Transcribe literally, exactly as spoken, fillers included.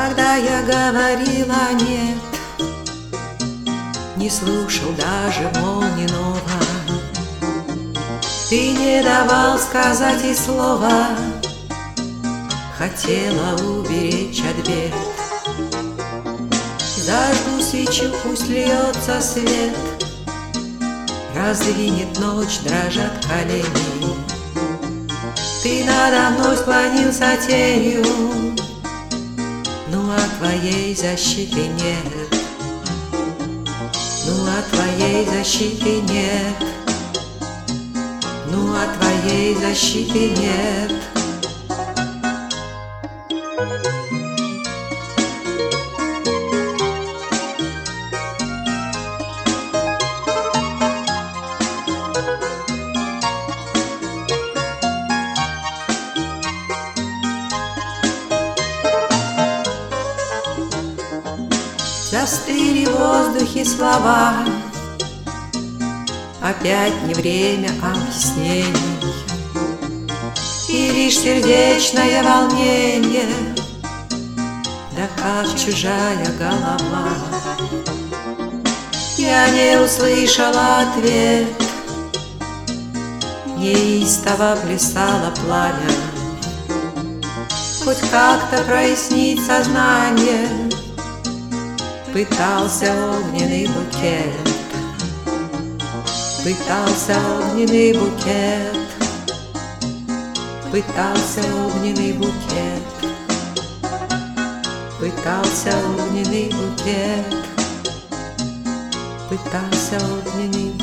Когда я говорила нет, не слушал даже Молнинова. Ты не давал сказать и слова, хотела уберечь от бед. Зажгу свечу, пусть льется свет, раздвинет ночь, дрожат колени. Ты надо мной склонился тенью, ну а твоей защиты нет. Ну а твоей защиты нет. Ну а твоей защиты нет. Застыли в воздухе слова, опять не время объяснений, и лишь сердечное волнение, да как чужая голова. Я не услышала ответ, неистово плясало пламя, хоть как-то прояснить сознание. Пытался огненный букет, пытался огненный букет, пытался огненный букет, пытался огненный букет, пытался огненный